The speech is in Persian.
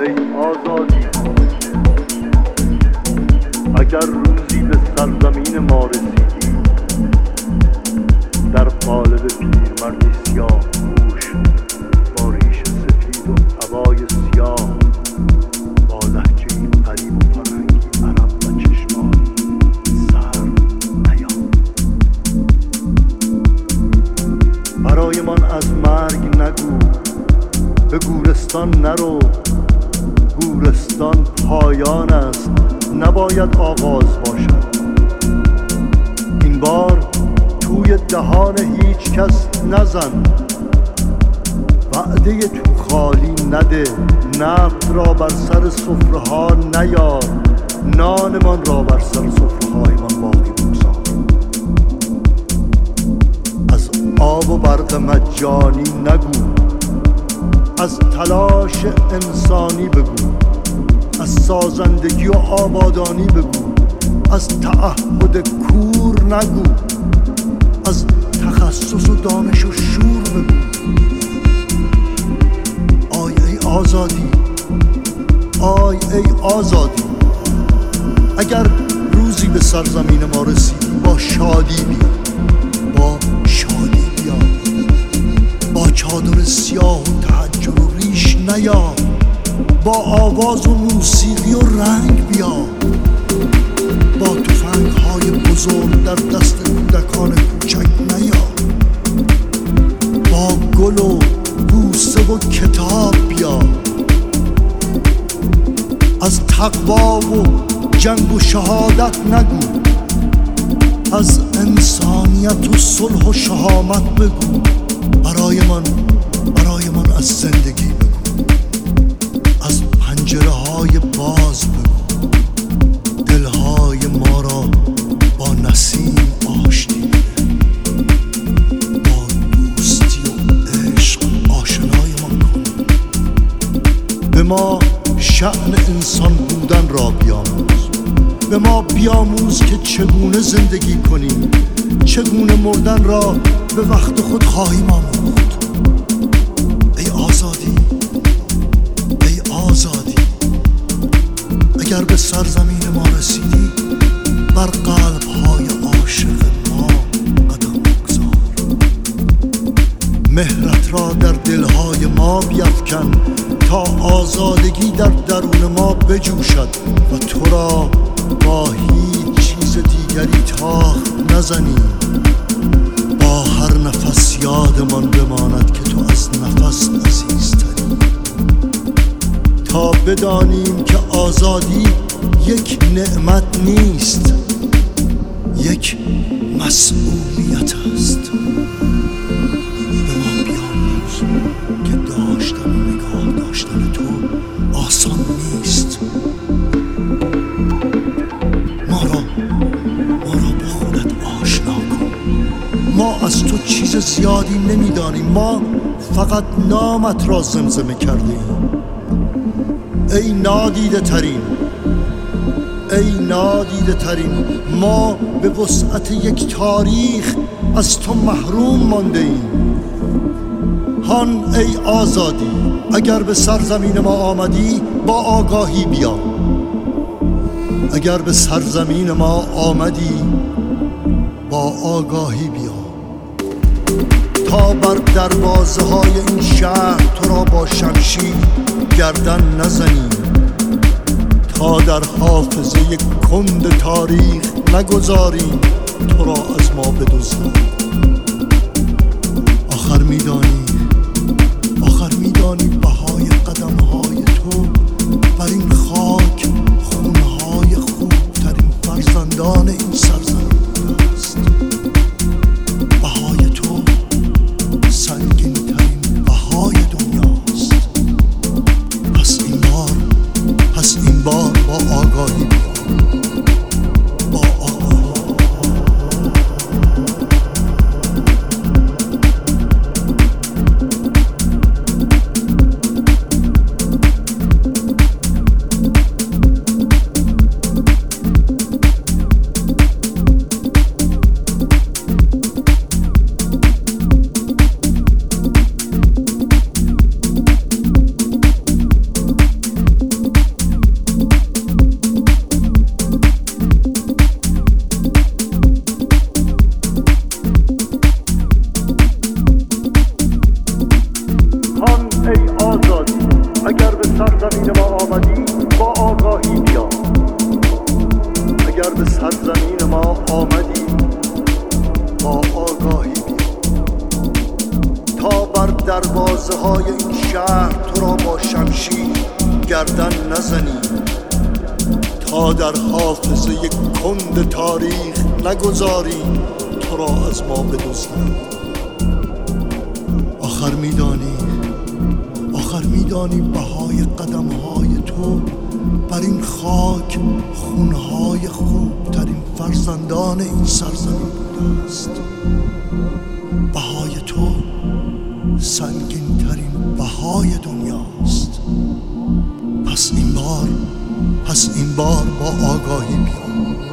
ای آزادی، اگر روزی به سرزمین ما رسیدی، در قالب پیرمردی سیاه پوش با ریش سفید و عبای سیاه، با لهجه‌ای غریب و فرهنگی عرب و چشمانی سرد عیان. برایمان از مرگ نگو، به گورستان نرو، گورستان پایان است، نباید آغاز باشد. این بار توی دهان هیچ کس نزن، وعده تو خالی نده، نقد را بر سر سفره ها نیار، نانمان را بر سر سفره هایمان باقی بگذار. از آب و برق مجانی نگو، از تلاش انسانی بگو، از سازندگی و آبادانی بگو، از تعهد کور نگو، از تخصص و دانش و شور بگو. آی ای آزادی، آی ای آزادی، اگر روزی به سرزمین ما رسیدی، با شادی بیا، با شادی بیا، با چادر سیاه و تحجر و ریش نیا، با آواز و موسیقی و رنگ بیا، با تفنگ های بزرگ در دست کودکان کوچک نیا، با گل و بوسه و کتاب بیا، از تقوا و جنگ و شهادت نگو، از انسانیت و صلح و شهامت بگو. برایمان از زندگی بگو، از پنجره های باز بگو، دلهای ما را با نسیم آشتی بده، با دوستی و عشق آشنایمان کن. به ما شأن انسان بودن را بیاموز، به ما بیاموز که چگونه زندگی کنیم، چگونه مردن را به وقت خود خواهیم آموخت. ای آزادی، ای آزادی، اگر به سرزمین ما رسیدی، بر قلب‌های عاشق ما قدم بگذار. مهرت را در دلهای ما بیفکن تا آزادگی در درون ما بجوشد و تو را با هیچ چیز دیگری تاخت نزنی. با هر نفس یادمان بماند که تو از نفس عزیزتری، تا بدانیم که آزادی یک نعمت نیست، یک مسئولیت است. به ما بیاموز که داشتن و نگاه داشتن تو آسان نیست. ما را با خودت آشنا کن. ما از تو چیز زیادی نمیدانیم، ما فقط نامت را زمزمه کردیم. ای نادیده ترین، ای نادیده ترین، ما به وسعت یک تاریخ از تو محروم مانده ایم. هان ای آزادی، اگر به سرزمین ما آمدی، با آگاهی بیا. اگر به سرزمین ما آمدی، با آگاهی بیا، تا بر دروازه های این شهر تو را با شمشیر گردن نزنیم، تا در حافظه کند تاریخ نگذاریم تو را از ما بدزدند. آخر میدانی بهای قدمهای تو بر این خاک خونهای خوبترین فرزندان این سرزمین است. بهای تو سنگین ترین بهای دنیاست. پس این بار با آگاهی با آگاهی. آمدی با آگاهی بیا. اگر به سرزمین ما آمدی با آگاهی بیا، تا بر دروازه های این شهر تو را با شمشیر گردن نزنی، تا در حافظه کند تاریخ نگذاری تو را از ما بدزدند. آخر میدانی بهای قدمهای تو بر این خاک خونهای خوبترین فرزندان این سرزمین بوده است. بهای تو سنگین ترین بهای دنیاست. پس این بار با آگاهی بیا.